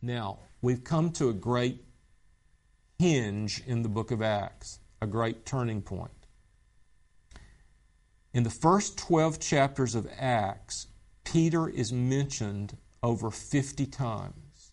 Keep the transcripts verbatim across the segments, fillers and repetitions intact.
Now, we've come to a great hinge in the book of Acts, a great turning point. In the first twelve chapters of Acts, Peter is mentioned over fifty times.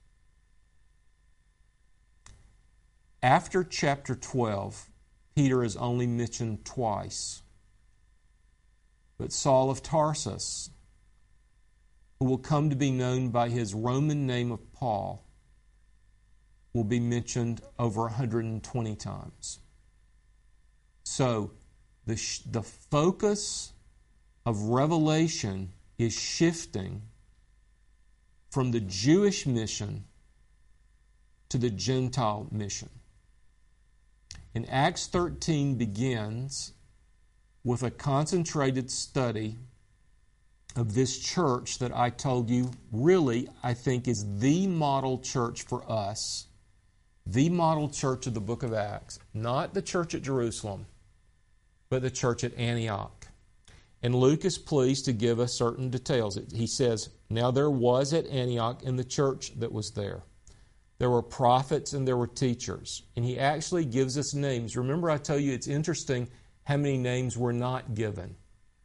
After chapter twelve, Peter is only mentioned twice. But Saul of Tarsus, who will come to be known by his Roman name of Paul, will be mentioned over one hundred twenty times. So, the, the focus of Revelation is shifting from the Jewish mission to the Gentile mission. And Acts thirteen begins with a concentrated study of this church that I told you really, I think, is the model church for us. The model church of the book of Acts. Not the church at Jerusalem, but the church at Antioch. And Luke is pleased to give us certain details. He says, now there was at Antioch in the church that was there. There were prophets and there were teachers. And he actually gives us names. Remember I told you it's interesting how many names were not given.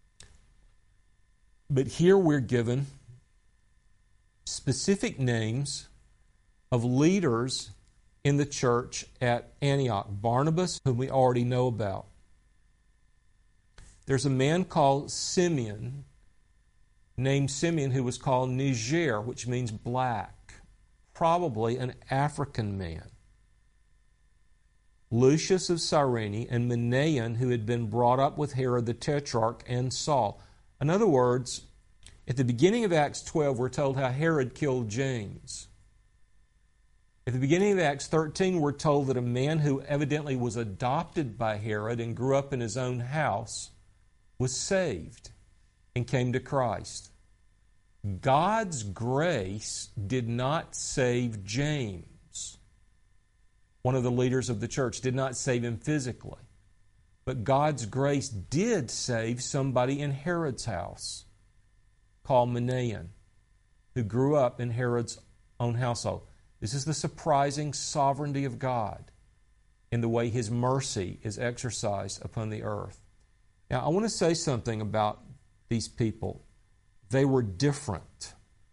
But here we're given specific names of leaders in the church at Antioch. Barnabas, whom we already know about. There's a man called Simeon, named Simeon, who was called Niger, which means black. Probably an African man. Lucius of Cyrene and Manaen, who had been brought up with Herod the Tetrarch and Saul. In other words, at the beginning of Acts twelve, we're told how Herod killed James. At the beginning of Acts thirteen, we're told that a man who evidently was adopted by Herod and grew up in his own house was saved and came to Christ. God's grace did not save James, one of the leaders of the church, did not save him physically. But God's grace did save somebody in Herod's house called Manaen, who grew up in Herod's own household. This is the surprising sovereignty of God in the way His mercy is exercised upon the earth. Now, I want to say something about these people. They were different.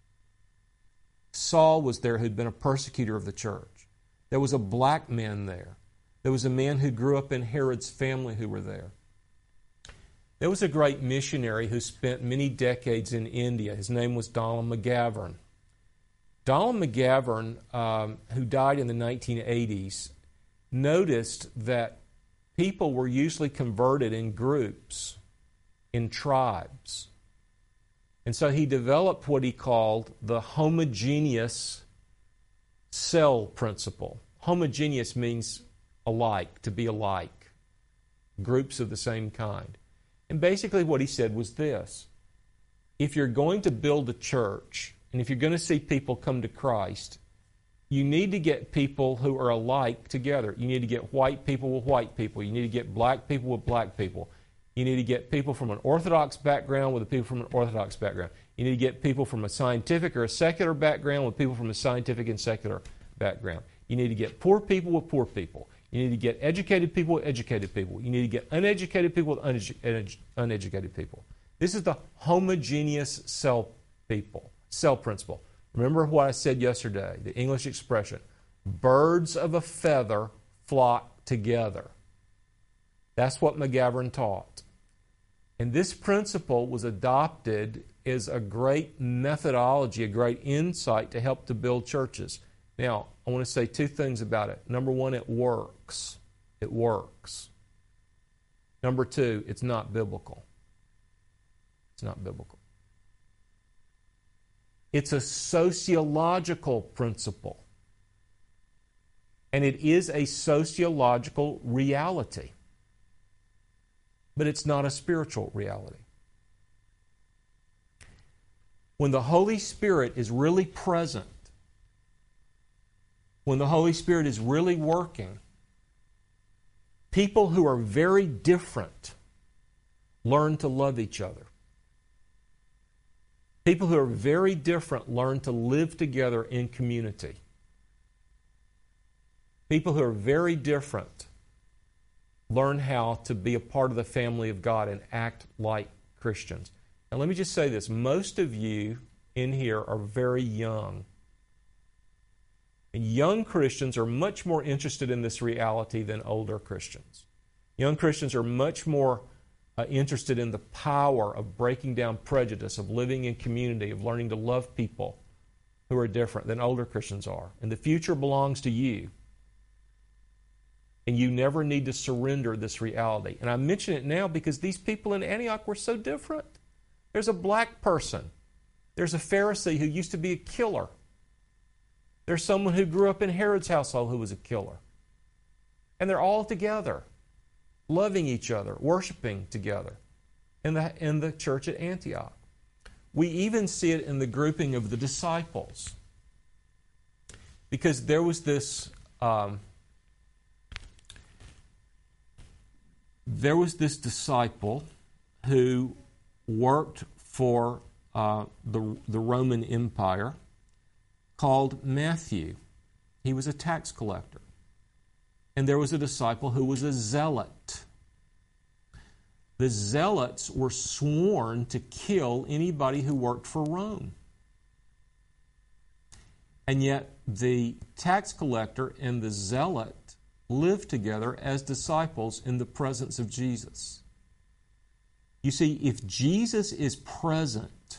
Saul was there who'd been a persecutor of the church. There was a black man there. There was a man who grew up in Herod's family who were there. There was a great missionary who spent many decades in India. His name was Donald McGavran. Donald McGavran, um, who died in the nineteen eighties, noticed that people were usually converted in groups, in tribes. And so he developed what he called the homogeneous cell principle. Homogeneous means alike, to be alike, groups of the same kind. And basically what he said was this: if you're going to build a church, and if you're going to see people come to Christ, you need to get people who are alike together. You need to get white people with white people. You need to get black people with black people. You need to get people from an Orthodox background with the people from an Orthodox background. You need to get people from a scientific or a secular background with people from a scientific and secular background. You need to get poor people with poor people. You need to get educated people with educated people. You need to get uneducated people with unedu- uneducated people. This is the homogeneous cell people, cell principle. Remember what I said yesterday, the English expression, birds of a feather flock together. That's what McGavran taught. And this principle was adopted as a great methodology, a great insight to help to build churches. Now, I want to say two things about it. Number one, it works. It works. Number two, it's not biblical. It's not biblical. It's a sociological principle. And it is a sociological reality. But it's not a spiritual reality. When the Holy Spirit is really present, when the Holy Spirit is really working, people who are very different learn to love each other. People who are very different learn to live together in community. People who are very different learn how to be a part of the family of God and act like Christians. And let me just say this. Most of you in here are very young. And young Christians are much more interested in this reality than older Christians. Young Christians are much more uh, interested in the power of breaking down prejudice, of living in community, of learning to love people who are different than older Christians are. And the future belongs to you. And you never need to surrender this reality. And I mention it now because these people in Antioch were so different. There's a black person. There's a Pharisee who used to be a killer. There's someone who grew up in Herod's household who was a killer. And they're all together, loving each other, worshiping together in the, in the church at Antioch. We even see it in the grouping of the disciples. Because there was this... Um, There was this disciple who worked for uh, the, the Roman Empire called Matthew. He was a tax collector. And there was a disciple who was a zealot. The zealots were sworn to kill anybody who worked for Rome. And yet the tax collector and the zealot live together as disciples in the presence of Jesus. You see, if Jesus is present,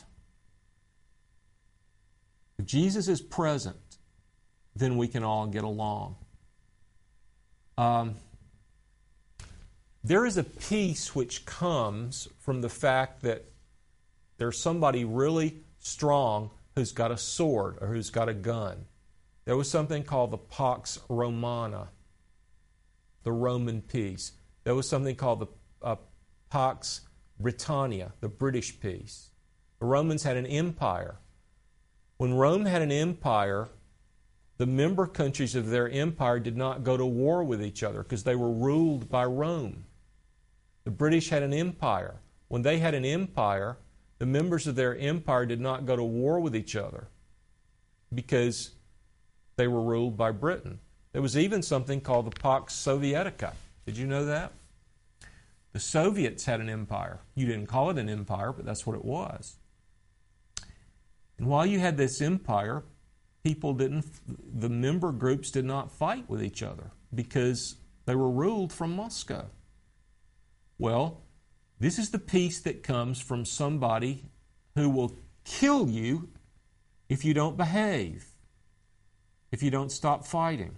if Jesus is present, then we can all get along. Um, there is a peace which comes from the fact that there's somebody really strong who's got a sword or who's got a gun. There was something called the Pax Romana, the Roman peace. There was something called the uh, Pax Britannia, the British peace. The Romans had an empire. When Rome had an empire, the member countries of their empire did not go to war with each other because they were ruled by Rome. The British had an empire. When they had an empire, the members of their empire did not go to war with each other because they were ruled by Britain. There was even something called the Pax Sovietica. Did you know that? The Soviets had an empire. You didn't call it an empire, but that's what it was. And while you had this empire, people didn't, the member groups did not fight with each other because they were ruled from Moscow. Well, this is the peace that comes from somebody who will kill you if you don't behave, if you don't stop fighting.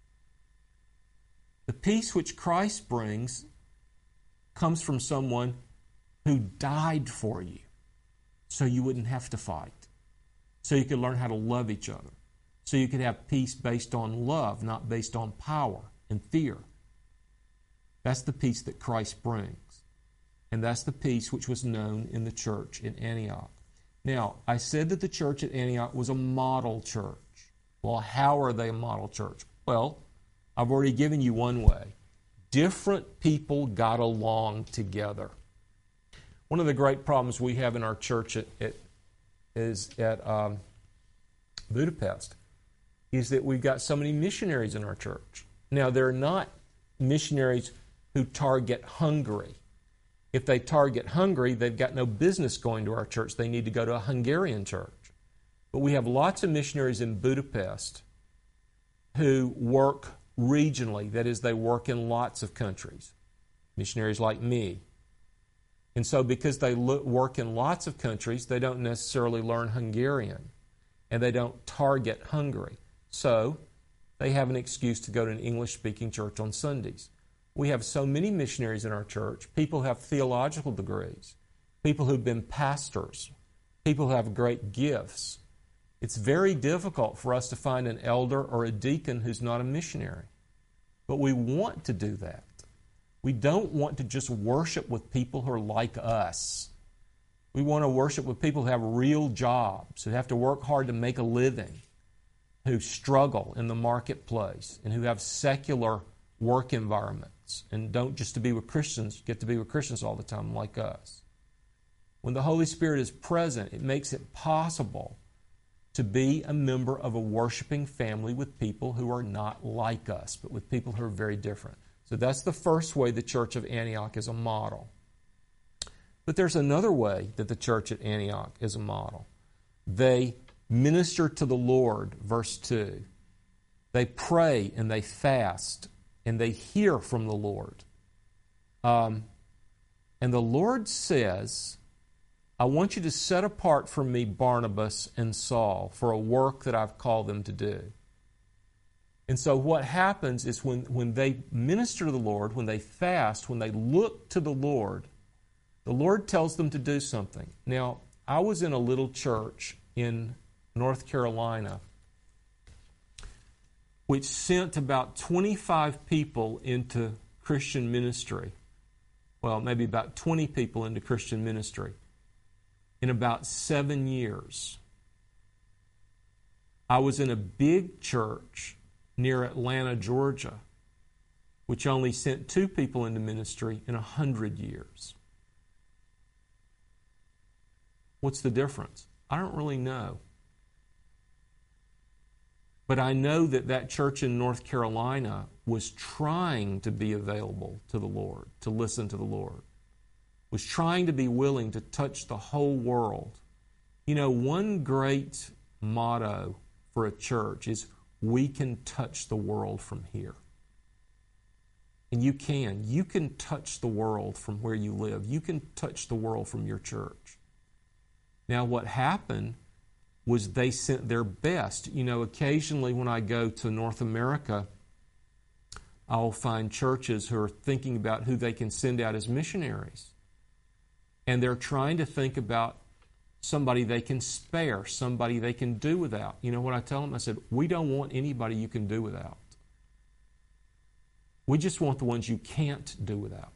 The peace which Christ brings comes from someone who died for you so you wouldn't have to fight, so you could learn how to love each other, so you could have peace based on love, not based on power and fear. That's the peace that Christ brings. And that's the peace which was known in the church in Antioch. Now, I said that the church at Antioch was a model church. Well, how are they a model church? Well, I've already given you one way. Different people got along together. One of the great problems we have in our church at, at, is at um, Budapest is that we've got so many missionaries in our church. Now, they're not missionaries who target Hungary. If they target Hungary, they've got no business going to our church. They need to go to a Hungarian church. But we have lots of missionaries in Budapest who work regionally. That is, they work in lots of countries. Missionaries like me. And so because they lo- work in lots of countries, they don't necessarily learn Hungarian. And they don't target Hungary. So they have an excuse to go to an English-speaking church on Sundays. We have so many missionaries in our church. People who have theological degrees. People who've been pastors. People who have great gifts. It's very difficult for us to find an elder or a deacon who's not a missionary. But we want to do that. We don't want to just worship with people who are like us. We want to worship with people who have real jobs, who have to work hard to make a living, who struggle in the marketplace, and who have secular work environments, and don't just to be with Christians, get to be with Christians all the time like us. When the Holy Spirit is present, it makes it possible to be a member of a worshiping family with people who are not like us, but with people who are very different. So that's the first way the church of Antioch is a model. But there's another way that the church at Antioch is a model. They minister to the Lord, verse two. They pray and they fast and they hear from the Lord. Um, and the Lord says, I want you to set apart for me Barnabas and Saul for a work that I've called them to do. And so what happens is when, when they minister to the Lord, when they fast, when they look to the Lord, the Lord tells them to do something. Now, I was in a little church in North Carolina which sent about twenty-five people into Christian ministry. Well, maybe about twenty people into Christian ministry in about seven years. I was in a big church near Atlanta, Georgia, which only sent two people into ministry in a hundred years. What's the difference? I don't really know. But I know that that church in North Carolina was trying to be available to the Lord, to listen to the Lord, was trying to be willing to touch the whole world. You know, one great motto for a church is, we can touch the world from here. And you can. You can touch the world from where you live. You can touch the world from your church. Now, what happened was they sent their best. You know, occasionally when I go to North America, I'll find churches who are thinking about who they can send out as missionaries. And they're trying to think about somebody they can spare, somebody they can do without. You know what I tell them? I said, we don't want anybody you can do without. We just want the ones you can't do without.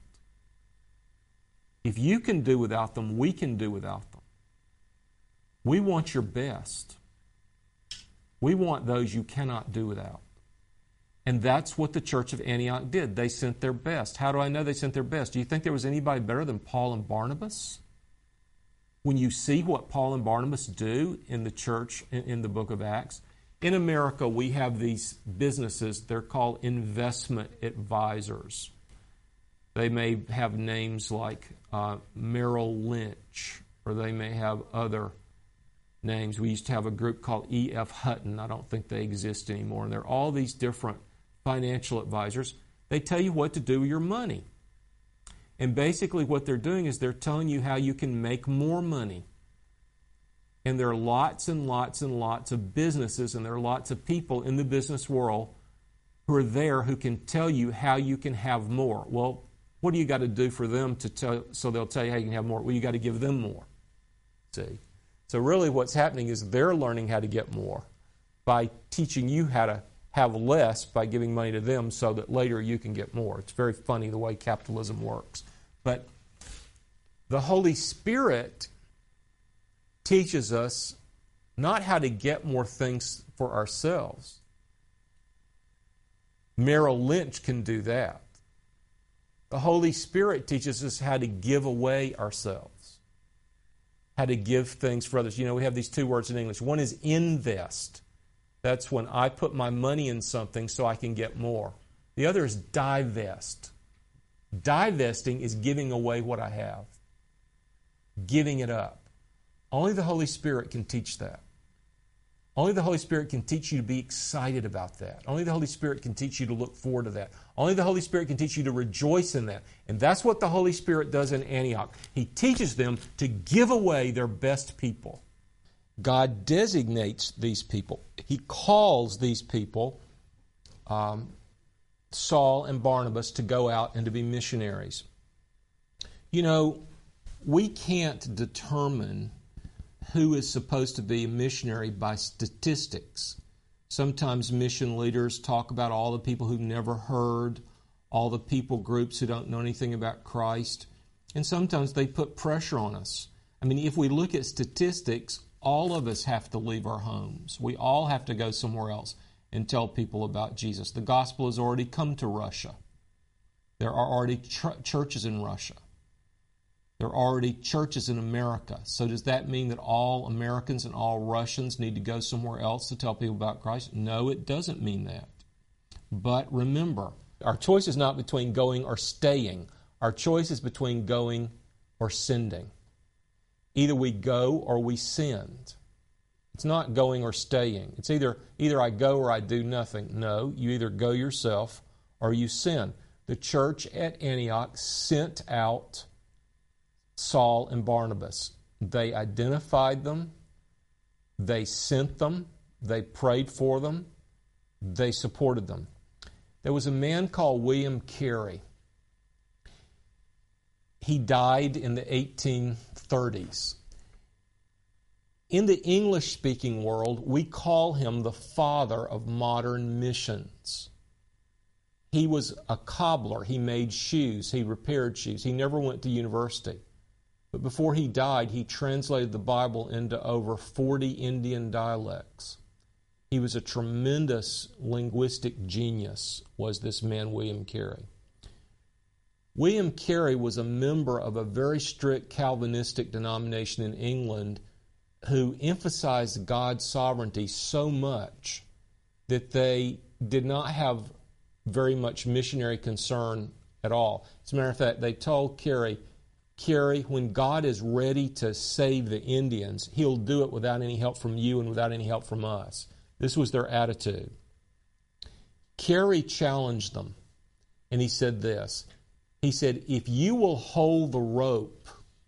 If you can do without them, we can do without them. We want your best. We want those you cannot do without. And that's what the church of Antioch did. They sent their best. How do I know they sent their best? Do you think there was anybody better than Paul and Barnabas? When you see what Paul and Barnabas do in the church in, in the book of Acts, in America we have these businesses, they're called investment advisors. They may have names like uh, Merrill Lynch, or they may have other names. We used to have a group called E F Hutton. I don't think they exist anymore. And they're all these different financial advisors. They tell you what to do with your money. And basically what they're doing is they're telling you how you can make more money. And there are lots and lots and lots of businesses, and there are lots of people in the business world who are there who can tell you how you can have more. Well, what do you got to do for them to tell, so they'll tell you how you can have more? Well, you got to give them more. See? So really what's happening is they're learning how to get more by teaching you how to have less by giving money to them so that later you can get more. It's very funny the way capitalism works. But the Holy Spirit teaches us not how to get more things for ourselves. Merrill Lynch can do that. The Holy Spirit teaches us how to give away ourselves, how to give things for others. You know, we have these two words in English. One is invest. That's when I put my money in something so I can get more. The other is divest. Divesting is giving away what I have, giving it up. Only the Holy Spirit can teach that. Only the Holy Spirit can teach you to be excited about that. Only the Holy Spirit can teach you to look forward to that. Only the Holy Spirit can teach you to rejoice in that. And that's what the Holy Spirit does in Antioch. He teaches them to give away their best people. God designates these people. He calls these people, um, Saul and Barnabas, to go out and to be missionaries. You know, we can't determine who is supposed to be a missionary by statistics. Sometimes mission leaders talk about all the people who've never heard, all the people groups who don't know anything about Christ, and sometimes they put pressure on us. I mean, if we look at statistics, all of us have to leave our homes. We all have to go somewhere else and tell people about Jesus. The gospel has already come to Russia. There are already ch- churches in Russia. There are already churches in America. So does that mean that all Americans and all Russians need to go somewhere else to tell people about Christ? No, it doesn't mean that. But remember, our choice is not between going or staying. Our choice is between going or sending. Either we go or we send. It's not going or staying. It's either either I go or I do nothing. No, you either go yourself or you send. The church at Antioch sent out Saul and Barnabas. They identified them. They sent them. They prayed for them. They supported them. There was a man called William Carey. He died in the eighteen thirties. In the English-speaking world, we call him the father of modern missions. He was a cobbler. He made shoes. He repaired shoes. He never went to university. But before he died, he translated the Bible into over forty Indian dialects. He was a tremendous linguistic genius, was this man William Carey. William Carey was a member of a very strict Calvinistic denomination in England who emphasized God's sovereignty so much that they did not have very much missionary concern at all. As a matter of fact, they told Carey, Carey, when God is ready to save the Indians, He'll do it without any help from you and without any help from us. This was their attitude. Carey challenged them, and he said this. He said, if you will hold the rope,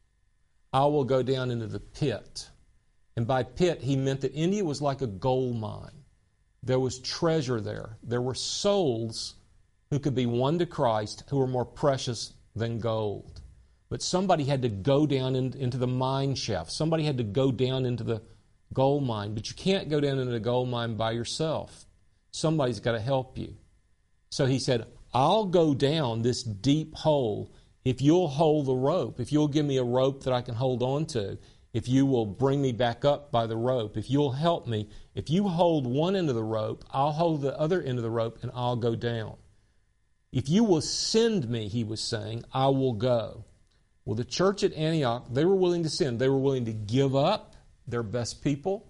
I will go down into the pit. And by pit, he meant that India was like a gold mine. There was treasure there. There were souls who could be won to Christ who were more precious than gold. But somebody had to go down in, into the mine shaft. Somebody had to go down into the gold mine. But you can't go down into the gold mine by yourself. Somebody's got to help you. So he said, I'll go down this deep hole if you'll hold the rope, if you'll give me a rope that I can hold on to, if you will bring me back up by the rope, if you'll help me. If you hold one end of the rope, I'll hold the other end of the rope and I'll go down. If you will send me, he was saying, I will go. Well, the church at Antioch, they were willing to send. They were willing to give up their best people,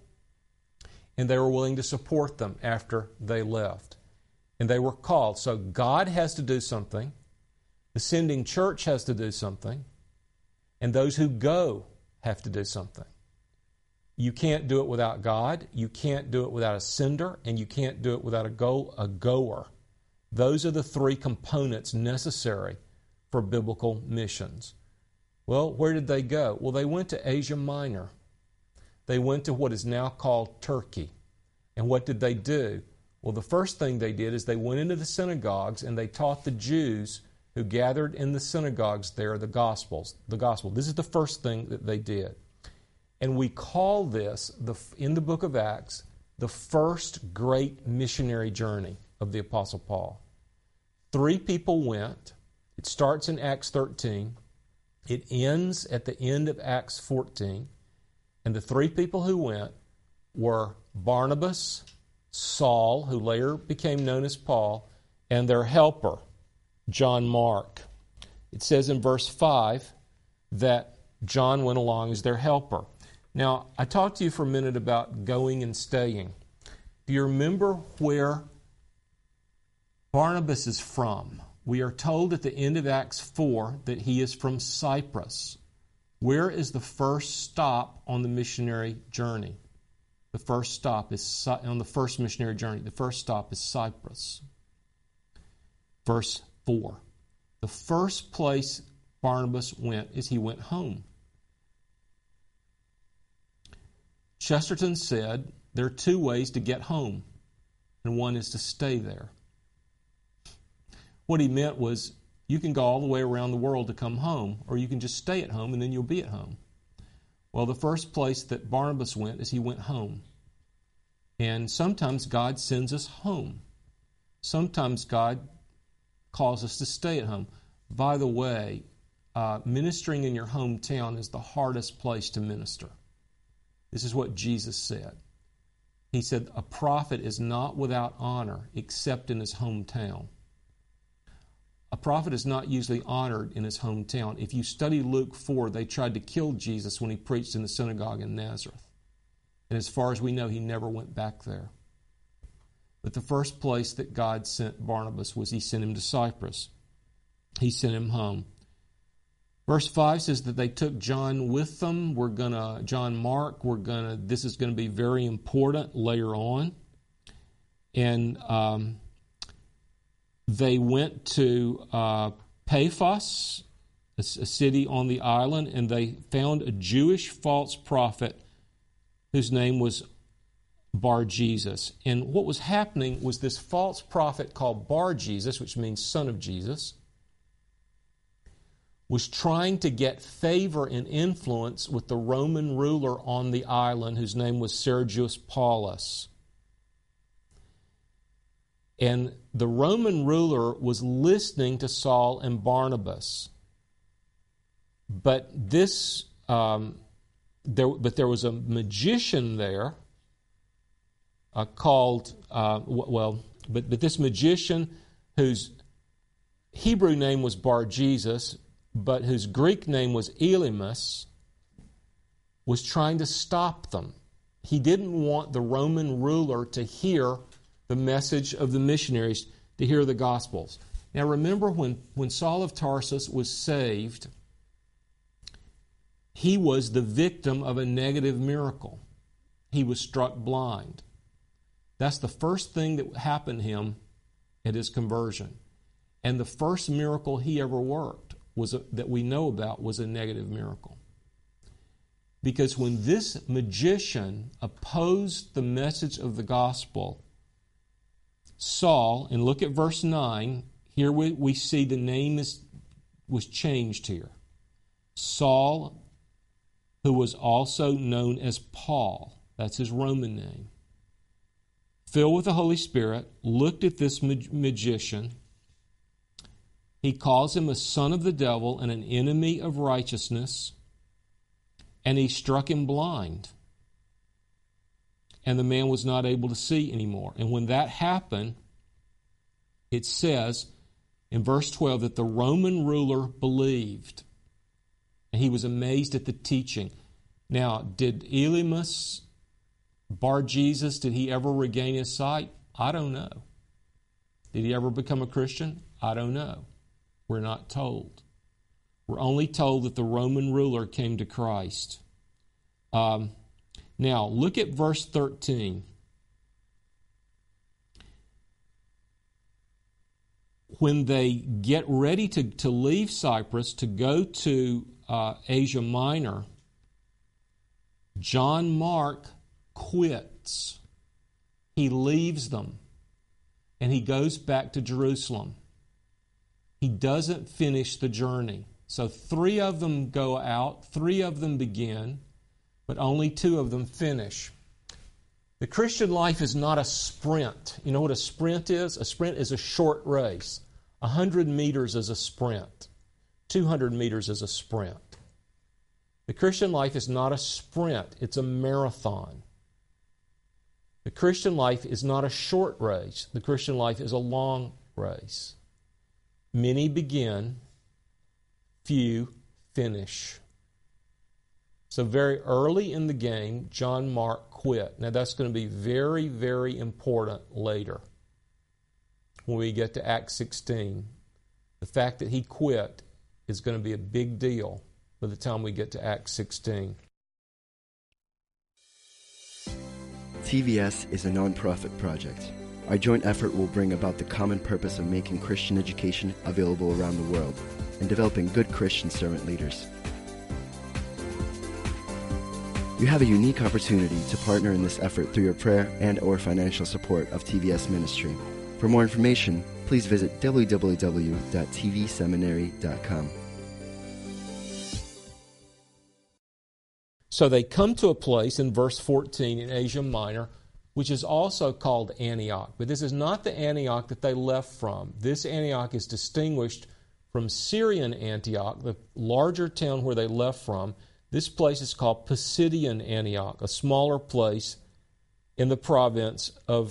and they were willing to support them after they left. And they were called. So God has to do something. The sending church has to do something. And those who go have to do something. You can't do it without God. You can't do it without a sender. And you can't do it without a, go, a goer. Those are the three components necessary for biblical missions. Well, where did they go? Well, they went to Asia Minor. They went to what is now called Turkey. And what did they do? Well, the first thing they did is they went into the synagogues and they taught the Jews who gathered in the synagogues there the Gospels. The Gospel. This is the first thing that they did. And we call this, the, in the book of Acts, the first great missionary journey of the Apostle Paul. Three people went. It starts in Acts thirteen. It ends at the end of Acts fourteen. And the three people who went were Barnabas, Saul, who later became known as Paul, and their helper, John Mark. It says in verse five that John went along as their helper. Now, I talked to you for a minute about going and staying. Do you remember where Barnabas is from? We are told at the end of Acts four that he is from Cyprus. Where is the first stop on the missionary journey? The first stop is on the first missionary journey. The first stop is Cyprus. Verse four. The first place Barnabas went is he went home. Chesterton said there are two ways to get home, and one is to stay there. What he meant was you can go all the way around the world to come home, or you can just stay at home and then you'll be at home. Well, the first place that Barnabas went is he went home. And sometimes God sends us home. Sometimes God calls us to stay at home. By the way, uh, ministering in your hometown is the hardest place to minister. This is what Jesus said. He said, a prophet is not without honor except in his hometown. A prophet is not usually honored in his hometown. If you study Luke four, they tried to kill Jesus when he preached in the synagogue in Nazareth. And as far as we know, he never went back there. But the first place that God sent Barnabas was he sent him to Cyprus. He sent him home. Verse five says that they took John with them. We're gonna, John Mark, we're gonna, this is going to be very important later on. And um, they went to uh, Paphos, a, a city on the island, and they found a Jewish false prophet whose name was Bar-Jesus. And what was happening was this false prophet called Bar-Jesus, which means son of Jesus, was trying to get favor and influence with the Roman ruler on the island whose name was Sergius Paulus. And the Roman ruler was listening to Saul and Barnabas. But this, um, there, but there was a magician there uh, called, uh, well, but, but this magician whose Hebrew name was Bar-Jesus, but whose Greek name was Elymas, was trying to stop them. He didn't want the Roman ruler to hear the message of the missionaries, to hear the Gospels. Now remember, when, when Saul of Tarsus was saved, he was the victim of a negative miracle. He was struck blind. That's the first thing that happened to him at his conversion. And the first miracle he ever worked was a, that we know about was a negative miracle. Because when this magician opposed the message of the gospel, Saul, and look at verse nine, here we, we see the name is, was changed here. Saul, who was also known as Paul, that's his Roman name, filled with the Holy Spirit, looked at this mag- magician. He calls him a son of the devil and an enemy of righteousness, and he struck him blind. And the man was not able to see anymore. And when that happened, it says in verse twelve that the Roman ruler believed, and he was amazed at the teaching. Now, did Elymas, Bar-Jesus, did he ever regain his sight? I don't know. Did he ever become a Christian? I don't know. We're not told. We're only told that the Roman ruler came to Christ. Um, now, look at verse thirteen. When they get ready to, to leave Cyprus to go to uh, Asia Minor, John Mark quits. He leaves them, and he goes back to Jerusalem. He doesn't finish the journey. So three of them go out, three of them begin, but only two of them finish. The Christian life is not a sprint. You know what a sprint is? A sprint is a short race. one hundred meters is a sprint. two hundred meters is a sprint. The Christian life is not a sprint. It's a marathon. The Christian life is not a short race. The Christian life is a long race. Many begin, few finish. So very early in the game, John Mark quit. Now that's going to be very, very important later when we get to Acts sixteen. The fact that he quit is going to be a big deal by the time we get to Acts sixteen. T V S is a non-profit project. Our joint effort will bring about the common purpose of making Christian education available around the world and developing good Christian servant leaders. You have a unique opportunity to partner in this effort through your prayer and or financial support of T V S Ministry. For more information, please visit w w w dot t v seminary dot com. So they come to a place in verse fourteen in Asia Minor, which is also called Antioch. But this is not the Antioch that they left from. This Antioch is distinguished from Syrian Antioch, the larger town where they left from. This place is called Pisidian Antioch, a smaller place in the province of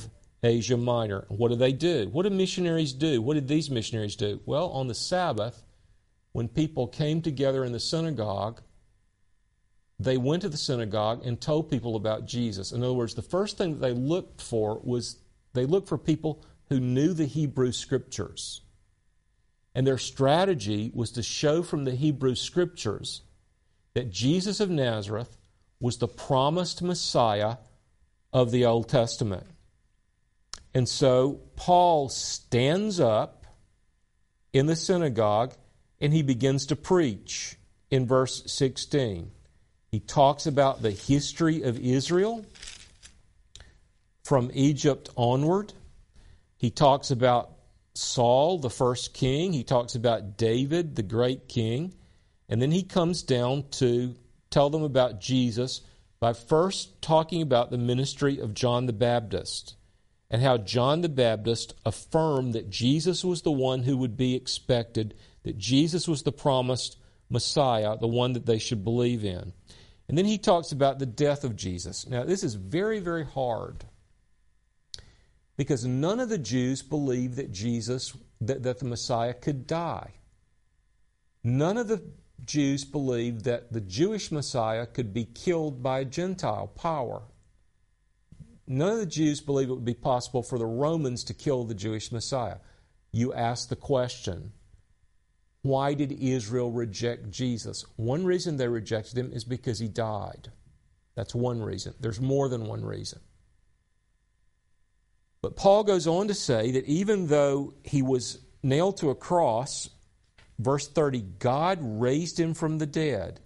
Asia Minor. What do they do? What do missionaries do? What did these missionaries do? Well, on the Sabbath, when people came together in the synagogue, they went to the synagogue and told people about Jesus. In other words, the first thing that they looked for was they looked for people who knew the Hebrew Scriptures. And their strategy was to show from the Hebrew Scriptures that Jesus of Nazareth was the promised Messiah of the Old Testament. And so Paul stands up in the synagogue and he begins to preach in verse sixteen. He talks about the history of Israel from Egypt onward. He talks about Saul, the first king. He talks about David, the great king. And then he comes down to tell them about Jesus by first talking about the ministry of John the Baptist and how John the Baptist affirmed that Jesus was the one who would be expected, that Jesus was the promised Messiah, the one that they should believe in. And then he talks about the death of Jesus. Now, this is very, very hard because none of the Jews believed that Jesus, that, that the Messiah could die. None of the Jews believed that the Jewish Messiah could be killed by a Gentile power. None of the Jews believed it would be possible for the Romans to kill the Jewish Messiah. You ask the question, why did Israel reject Jesus? One reason they rejected him is because he died. That's one reason. There's more than one reason. But Paul goes on to say that even though he was nailed to a cross, verse thirty, God raised him from the dead,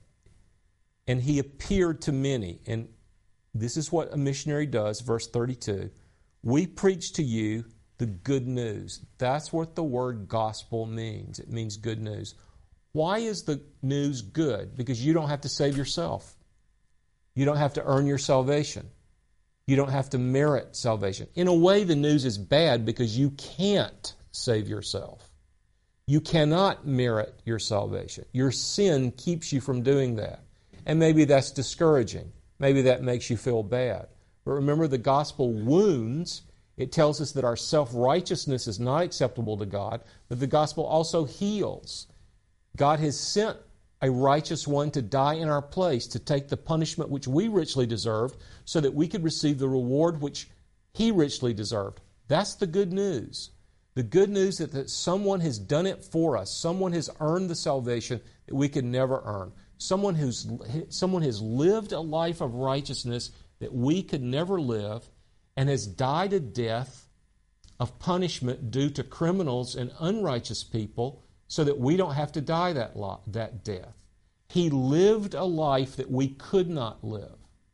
and he appeared to many. And this is what a missionary does, verse thirty-two. We preach to you the good news. That's what the word gospel means. It means good news. Why is the news good? Because you don't have to save yourself. You don't have to earn your salvation. You don't have to merit salvation. In a way, the news is bad because you can't save yourself. You cannot merit your salvation. Your sin keeps you from doing that. And maybe that's discouraging. Maybe that makes you feel bad. But remember, the gospel wounds. It tells us that our self-righteousness is not acceptable to God, but the gospel also heals. God has sent a righteous one to die in our place, to take the punishment which we richly deserved, so that we could receive the reward which he richly deserved. That's the good news. The good news is that someone has done it for us. Someone has earned the salvation that we could never earn. Someone who's someone has lived a life of righteousness that we could never live, and has died a death of punishment due to criminals and unrighteous people so that we don't have to die that, lo- that death. He lived a life that we could not live.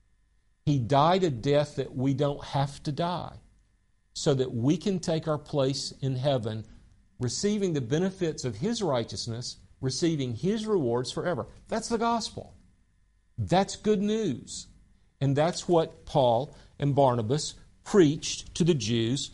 He died a death that we don't have to die so that we can take our place in heaven, receiving the benefits of his righteousness, receiving his rewards forever. That's the gospel. That's good news. And that's what Paul and Barnabas preached to the Jews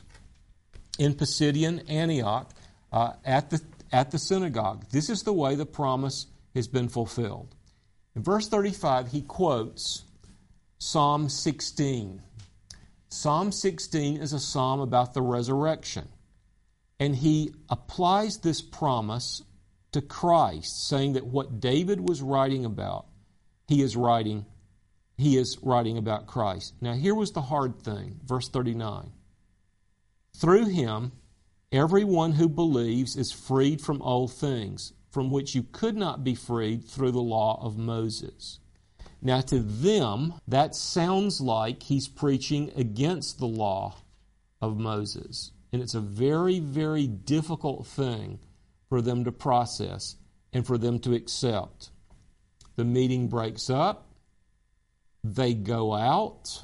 in Pisidian Antioch uh, at the at the synagogue. This is the way the promise has been fulfilled. In verse thirty-five, he quotes Psalm sixteen. Psalm sixteen is a psalm about the resurrection. And he applies this promise to Christ, saying that what David was writing about, he is writing He is writing about Christ. Now, here was the hard thing. Verse thirty-nine. Through him, everyone who believes is freed from old things, from which you could not be freed through the law of Moses. Now, to them, that sounds like he's preaching against the law of Moses. And it's a very, very difficult thing for them to process and for them to accept. The meeting breaks up. They go out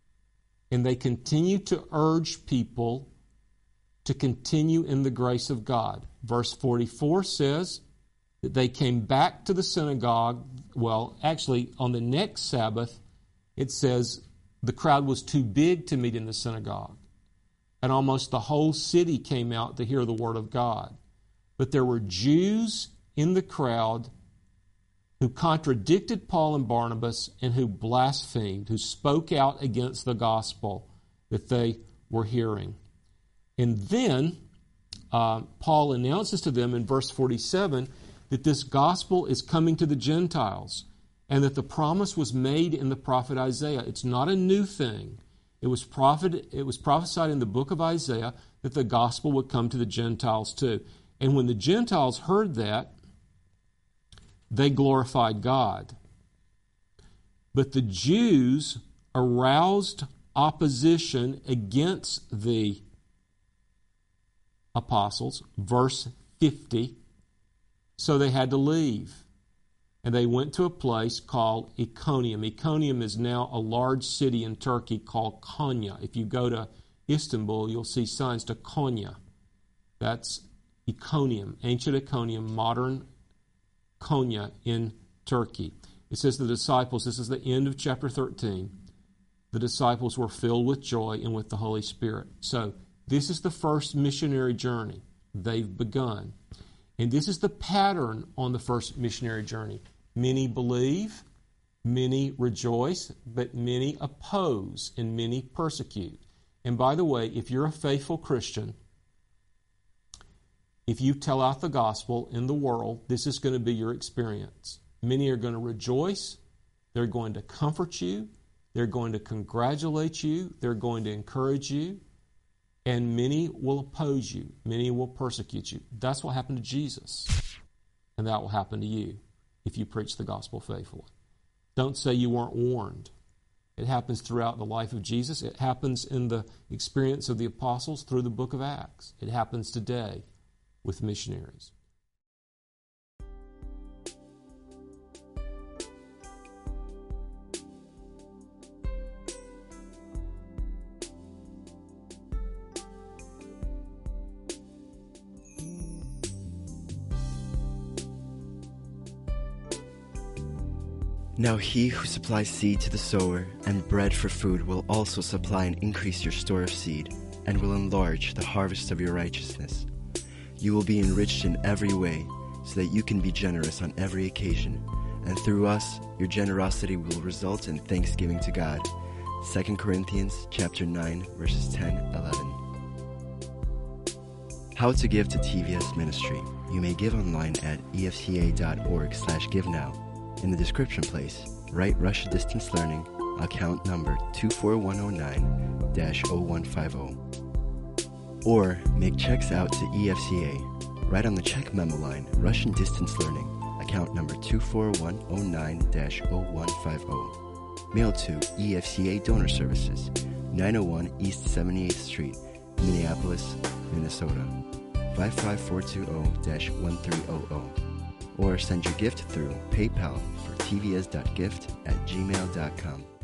and they continue to urge people to continue in the grace of God. Verse forty-four says that they came back to the synagogue. Well, actually, on the next Sabbath, it says the crowd was too big to meet in the synagogue. And almost the whole city came out to hear the word of God. But there were Jews in the crowd who contradicted Paul and Barnabas and who blasphemed, who spoke out against the gospel that they were hearing. And then uh, Paul announces to them in verse forty-seven that this gospel is coming to the Gentiles and that the promise was made in the prophet Isaiah. It's not a new thing. It was prophet, it was prophesied in the book of Isaiah that the gospel would come to the Gentiles too. And when the Gentiles heard that, they glorified God. But the Jews aroused opposition against the apostles, verse fifty, so they had to leave. And they went to a place called Iconium. Iconium is now a large city in Turkey called Konya. If you go to Istanbul, you'll see signs to Konya. That's Iconium, ancient Iconium, modern Konya in Turkey. It says the disciples, this is the end of chapter thirteen, the disciples were filled with joy and with the Holy Spirit. So this is the first missionary journey. They've begun. And this is the pattern on the first missionary journey. Many believe, many rejoice, but many oppose and many persecute. And by the way, if you're a faithful Christian, if you tell out the gospel in the world, this is going to be your experience. Many are going to rejoice. They're going to comfort you. They're going to congratulate you. They're going to encourage you. And many will oppose you. Many will persecute you. That's what happened to Jesus. And that will happen to you if you preach the gospel faithfully. Don't say you weren't warned. It happens throughout the life of Jesus. It happens in the experience of the apostles through the book of Acts. It happens today with missionaries. Now he who supplies seed to the sower and bread for food will also supply and increase your store of seed, and will enlarge the harvest of your righteousness. You will be enriched in every way, so that you can be generous on every occasion, and through us your generosity will result in thanksgiving to God. Second Corinthians chapter nine, verses ten, eleven. How to give to T V S Ministry. You may give online at e f c a dot org slash give now. In the description place, write Russia Distance Learning, account number two four one zero nine dash zero one five zero. Or make checks out to E F C A. Write on the check memo line, Russian Distance Learning, account number two four one zero nine dash zero one five zero. Mail to E F C A Donor Services, nine oh one East seventy-eighth Street, Minneapolis, Minnesota, five five four two zero dash one three zero zero. Or send your gift through PayPal for t v s dot gift at gmail dot com.